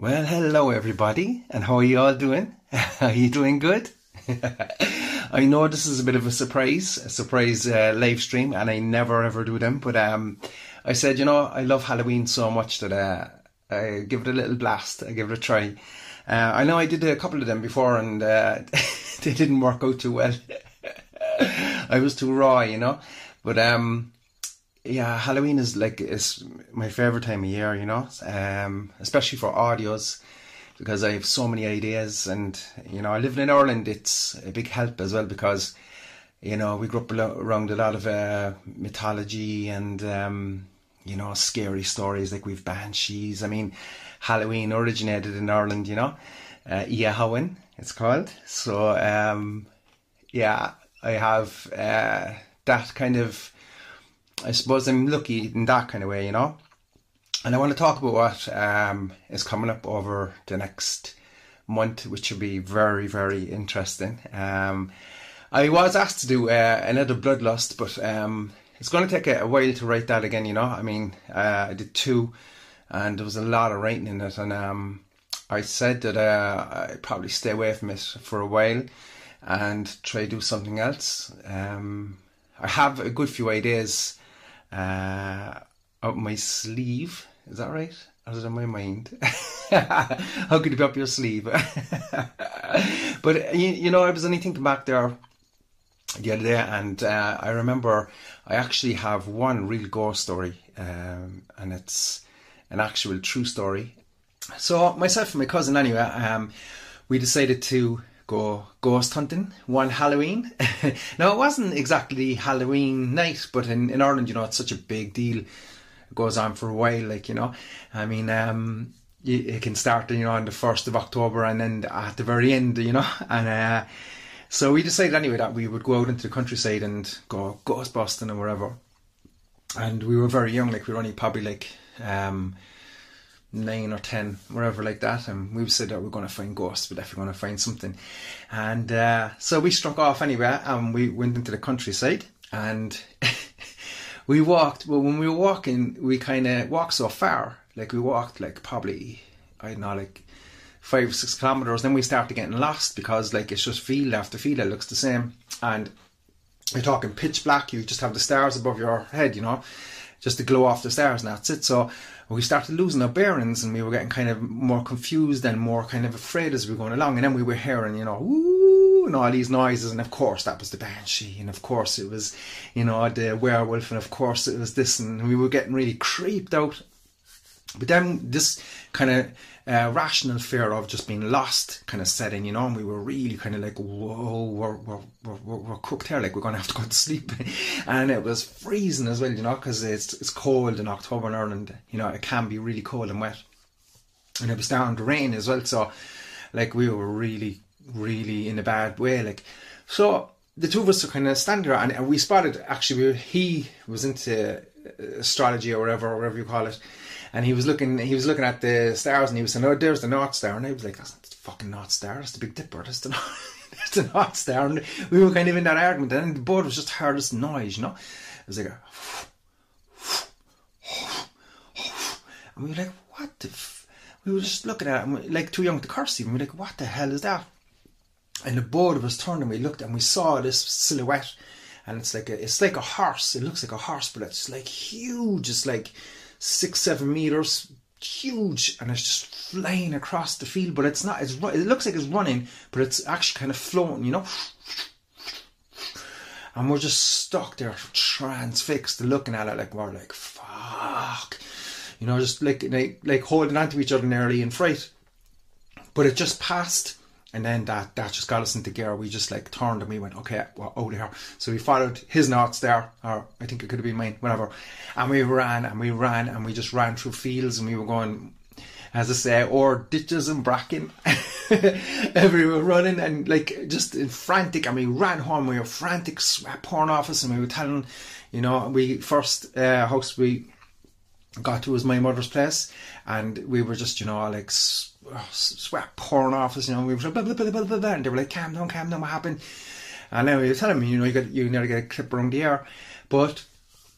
Well, hello everybody, and how are you all doing? Are you doing good? I know this is a bit of a surprise live stream, and I never ever do them. But I said, I love Halloween so much that I give it a little blast. I give it a try. I know I did a couple of them before, and they didn't work out too well. I was too raw. But yeah, Halloween is my favorite time of year, especially for audios, because I have so many ideas. And living in Ireland, it's a big help as well, because we grew up around a lot of mythology and scary stories. Like we've banshees. I mean, Halloween originated in Ireland, Iahawen it's called. So yeah, I have that kind of, I suppose I'm lucky in that kind of way, And I want to talk about what is coming up over the next month, which will be very, very interesting. I was asked to do another Bloodlust, but it's going to take a while to write that again, I mean, I did two, and there was a lot of writing in it, and I said that I'd probably stay away from it for a while and try to do something else. I have a good few ideas up my sleeve. Is that right? Or is it in my mind? How could it be up your sleeve? But I was only thinking back there the other day, and I remember I actually have one real ghost story, and it's an actual true story. So myself and my cousin, anyway, we decided to go ghost hunting one Halloween. Now, it wasn't exactly Halloween night, but in Ireland, it's such a big deal. It goes on for a while, I mean, it can start, on the 1st of October and then at the very end, and so we decided anyway that we would go out into the countryside and go ghost busting or wherever. And we were very young, we were only probably 9 or 10, wherever like that, and we said that we're going to find ghosts, we're definitely going to find something. And so we struck off anyway, and we went into the countryside, and we walked. Well, when we were walking, we kind of walked so far, we walked probably, I don't know, 5 or 6 kilometers. Then we started getting lost, because it's just field after field that looks the same, and you're talking pitch black. You just have the stars above your head, just to glow off the stars, and that's it. So we started losing our bearings, and we were getting kind of more confused and more kind of afraid as we were going along. And then we were hearing, woo, and all these noises, and of course that was the banshee, and of course it was, the werewolf, and of course it was this, and we were getting really creeped out. But then this kind of rational fear of just being lost kind of set in, and we were really kind of whoa, we're cooked here, we're going to have to go to sleep. And it was freezing as well, because it's cold in October in Ireland, it can be really cold and wet. And it was starting to rain as well, so we were really, really in a bad way. So the two of us were kind of standing there, and we spotted, actually, he was into astrology or whatever you call it. And he was looking at the stars, and he was saying, "Oh, there's the North Star." And I was like, "That's not the fucking North Star, that's the Big Dipper, that's the North Star." And we were kind of in that argument, and then the board was just heard this noise, It was like and we were like, "What the we were just looking at it, and we, too young to curse even. We were like, "What the hell is that?" And the board of us turned, and we looked, and we saw this silhouette, and it's like a horse. It looks like a horse, but it's huge. It's 6-7 meters, huge, and it's just flying across the field. But it's not. It looks like it's running, but it's actually kind of floating, And we're just stuck there, transfixed, looking at it, we're like, fuck, just holding on to each other nearly in fright. But it just passed. And then that just got us into gear. We just turned, and we went, okay, well, out of here. So we followed his North Star, or I think it could have been mine, whatever. And we ran, and we just ran through fields, and we were going, as I say, or ditches and bracken, everywhere running, and just frantic. And we ran home. We were frantic, sweat pouring off us, and we were telling, we first house we got to was my mother's place, and we were just, sweat pouring off us, we were blah, blah, blah, blah, blah, blah, and they were like, calm down, what happened? And then we were telling me, you nearly get a clip around the ear. But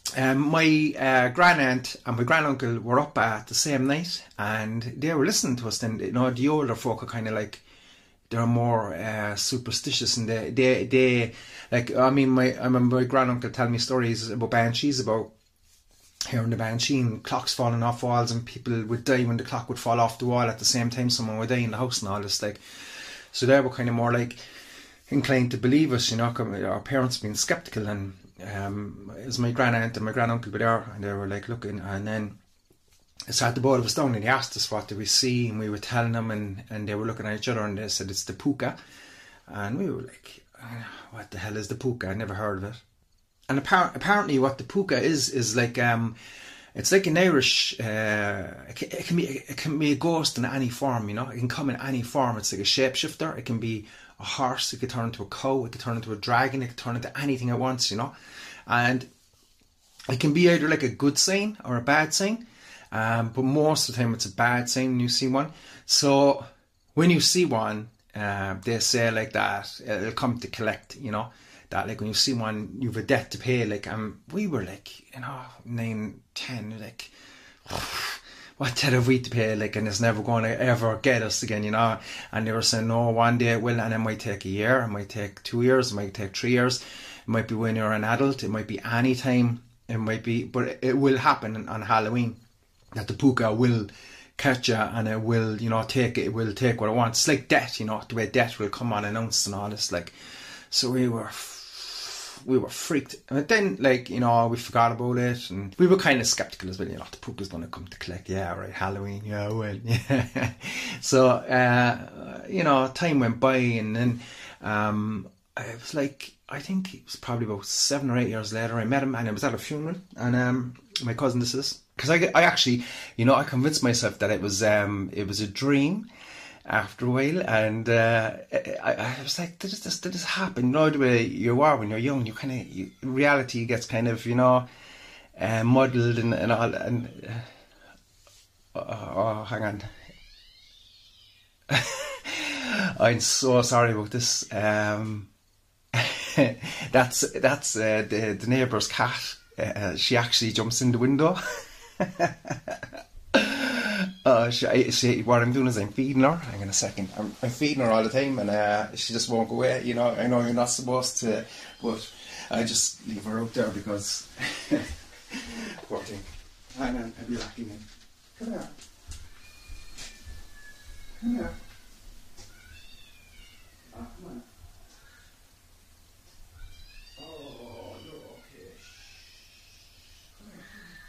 My grandaunt and my granduncle were up at the same night, and they were listening to us. Then, you know, the older folk are kind of like, they're more superstitious, and they like, I mean, I remember my granduncle telling me stories about banshees, about hearing the banshee and clocks falling off walls, and people would die when the clock would fall off the wall at the same time someone would die in the house and all this, like. So they were kind of more like inclined to believe us, you know. Our parents being skeptical, and it was my grandaunt and my granduncle were there, and they were like looking, and then it sat the both of us down, and they asked us what did we see, and we were telling them, and they were looking at each other, and they said it's the puka, and we were like, what the hell is the puka? I never heard of it. And apparently what the puka is like, it's like an Irish, it can be a ghost in any form, you know. It can come in any form. It's like a shapeshifter. It can be a horse, it could turn into a cow, it could turn into a dragon, it could turn into anything it wants, you know. And it can be either like a good sign or a bad sign, but most of the time it's a bad sign when you see one. So when you see one, they say like that it'll come to collect, you know. That like when you see one, you've a debt to pay. Like, we were like, you know, 9, 10, like, what debt have we to pay? Like, and it's never going to ever get us again, you know. And they were saying, no, one day it will, and it might take a year, it might take 2 years, it might take 3 years, it might be when you're an adult, it might be any time, it might be, but it will happen on Halloween, that the puka will catch you, and it will, you know, it will take what it wants. It's like death, you know, the way death will come unannounced and all this, like. So we were freaked. And then, like, you know, we forgot about it, and we were kind of skeptical as well, you know, the puka's going to come to collect, yeah, right, Halloween, yeah, well, yeah. So, you know, time went by, and then it was like, I think it was probably about 7 or 8 years later, I met him, and it was at a funeral, and my cousin, this is, because I actually, you know, I convinced myself that it was a dream after a while, and I was like, did this happen? You know, the way you are when you're young, you kind of, reality gets kind of, you know, muddled and all, and oh, hang on. I'm so sorry about this. That's the neighbour's cat. She actually jumps in the window. What I'm doing is I'm feeding her. Hang on a second. I'm feeding her all the time, and she just won't go away. You know, I know you're not supposed to, but I just leave her out there because poor thing. Hang on, I'll be back again. Come here. Come here. Oh, come on. Oh, you're okay. Come here.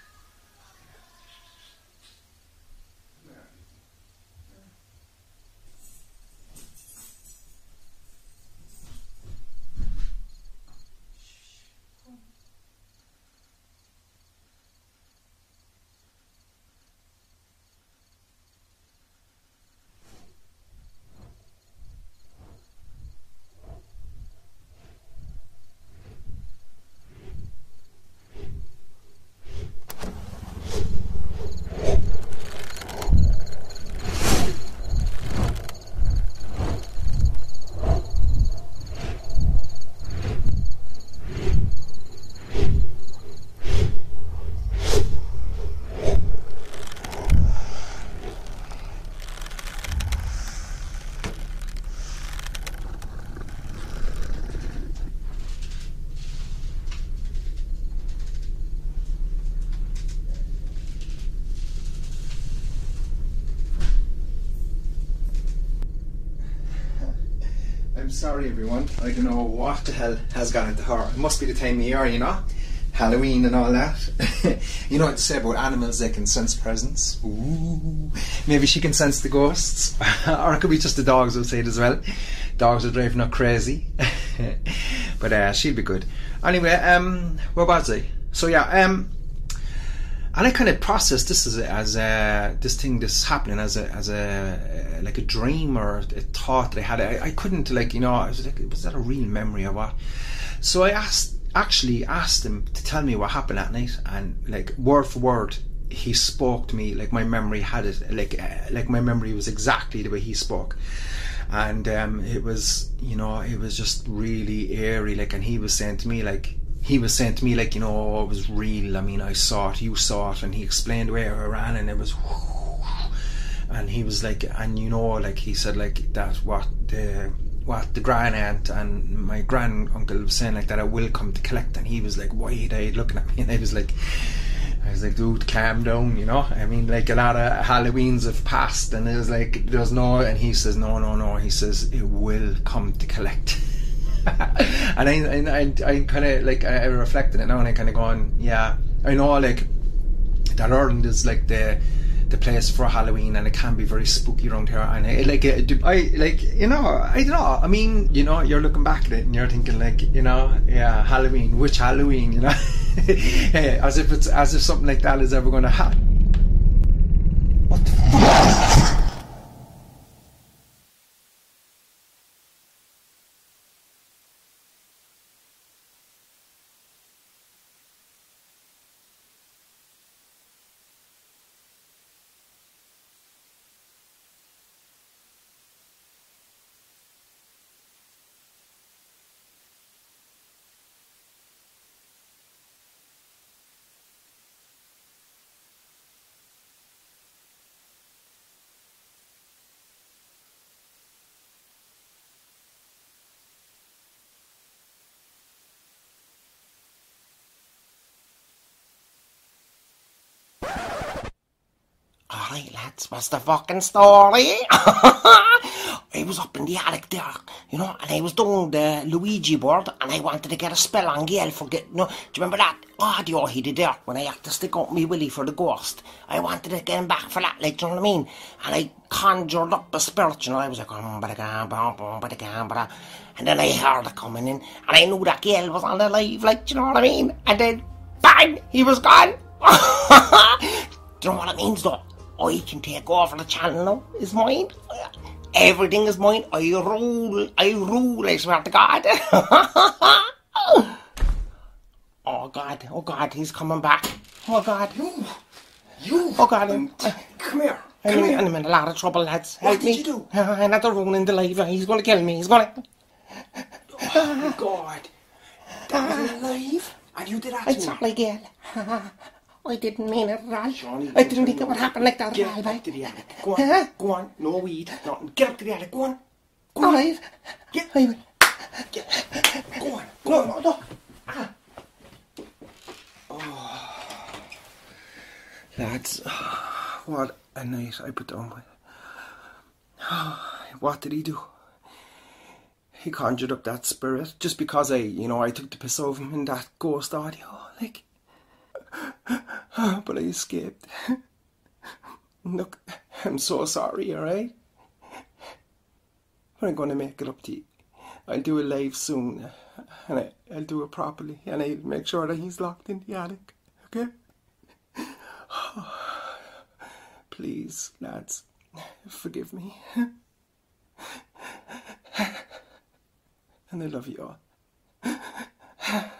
I'm sorry everyone, I don't know what the hell has got into her. It must be the time of year, you know, Halloween and all that. You know what to say about animals, they can sense presence. Ooh. Maybe she can sense the ghosts. Or it could be just the dogs outside as well. Dogs are driving her crazy. But she'll be good. Anyway, where was I? So yeah, and I kind of processed this as this happening as a like a dream or a thought that I had. I couldn't, like, you know, I was like, was that a real memory or what? So I actually asked him to tell me what happened that night, and like word for word, he spoke to me like my memory had it, like my memory was exactly the way he spoke. And it was, you know, it was just really eerie, like, and he was saying to me, like, he was saying to me, like, you know, it was real. I mean, I saw it, you saw it, and he explained where I ran, and it was, and he was like, and you know, like he said, like that what the grand aunt and my grand uncle was saying, like that I will come to collect, and he was like wide-eyed looking at me, and I was like, dude, calm down, you know. I mean, like a lot of Halloweens have passed, and it was like there's no, and he says no, he says it will come to collect. And I kind of like I reflected it now, and I kind of gone, yeah, I know, like that Ireland is like the place for Halloween, and it can be very spooky around here, and I like, you know, I don't know, I mean, you know, you're looking back at it and you're thinking, like, you know, yeah, Halloween, which Halloween, you know. as if something like that is ever going to happen. What the fuck? Alright lads, what's the fucking story? I was up in the attic there, you know, and I was doing the Luigi board, and I wanted to get a spell on Gael for getting, you know, do you remember that audio he did there when I had to stick out me willy for the ghost? I wanted to get him back for that, like, do you know what I mean? And I conjured up a spirit, you know, I was like, and then I heard it coming in, and I knew that Gael was on the live, like, do you know what I mean? And then, bang, he was gone. Do you know what it means though? I can take over the channel now. It's mine. Everything is mine. I rule, I swear to God. Oh God, he's coming back. Oh God. You. Oh God. Come here. I'm in a lot of trouble, lads. What did you do? I'm not ruining the life. He's going to kill me. He's going to... Oh my God. That was alive? And you did that to me? I'm sorry, Gael. I didn't mean it at all. Johnny, I didn't think it would happen like that. Get up to the attic. Go on. Go on. No weed. Nothing. Get up to the attic. Go on. Go on. Alright. Get. I will. Go on. Go on. No. Oh. Lads, what a night I put down with. What did he do? He conjured up that spirit just because I took the piss of him in that ghost audio, like. But I escaped. Look, I'm so sorry, alright? But I'm going to make it up to you. I'll do it live soon, and I'll do it properly, and I'll make sure that he's locked in the attic, okay? Please, lads, forgive me. And I love you all.